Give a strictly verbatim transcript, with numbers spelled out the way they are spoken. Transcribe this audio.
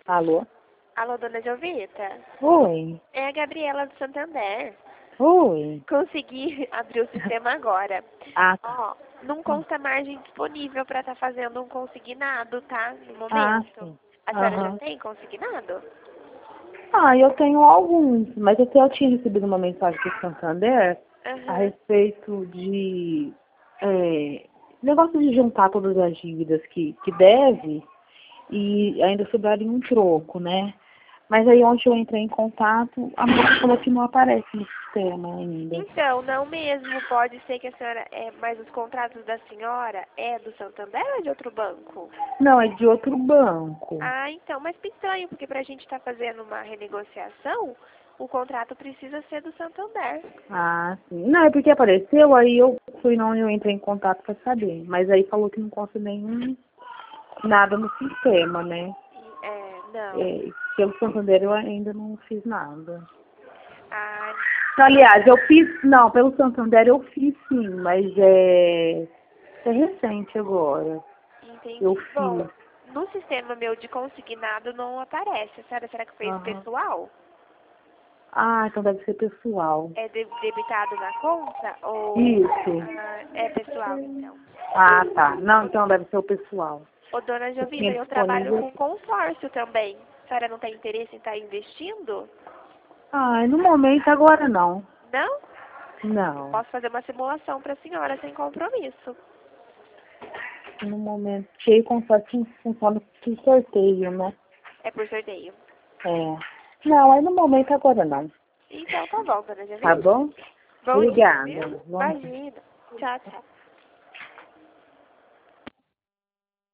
Alô? Alô, dona Jovita? Oi. É a Gabriela do Santander. Oi. Consegui abrir o sistema agora. Ah, tá. Ó, não consta margem disponível para estar fazendo um consignado, tá? No Ah, momento. sim. A senhora já Aham. tem consignado? Ah, eu tenho alguns, mas até eu tinha recebido uma mensagem do Santander a Aham. respeito de é, negócio de juntar todas as dívidas que, que deve e ainda sobraria um troco, né? Mas aí onde eu entrei em contato, a moça falou que não aparece no sistema ainda. Então, não mesmo. Pode ser que a senhora... É, mas os contratos da senhora é do Santander ou é de outro banco? Não, é de outro banco. Ah, então, mas que estranho, porque para a gente estar fazendo uma renegociação, o contrato precisa ser do Santander. Ah, sim. Não, é porque apareceu, aí eu fui não, eu entrei em contato pra saber. Mas aí falou que não consta nenhum, nada no sistema, né? É, não. É, pelo Santander eu ainda não fiz nada. Ah, Aliás, eu fiz, não, pelo Santander eu fiz sim, mas é, é recente agora. Eu entendi. Bom, fiz. no sistema meu de consignado não aparece. A senhora, será que fez Aham. pessoal? Ah, então deve ser pessoal. É de- debitado na conta? Ou Isso. ah, é pessoal, então? Ah, tá. Não, então deve ser o pessoal. Ô, dona Eu Jovita, tinha eu trabalho disponível. com consórcio também. A senhora não tem interesse em estar investindo? Ah, no momento agora não. Não? Não. Posso fazer uma simulação para a senhora sem compromisso. No momento, cheio consórcio funciona por sorteio, né? É por sorteio. É. Não, aí no momento agora não. Então tá bom, dona Tá Jovita. bom? Bom dia, Obrigada. viu? Bom dia. Imagina. Tchau, tchau.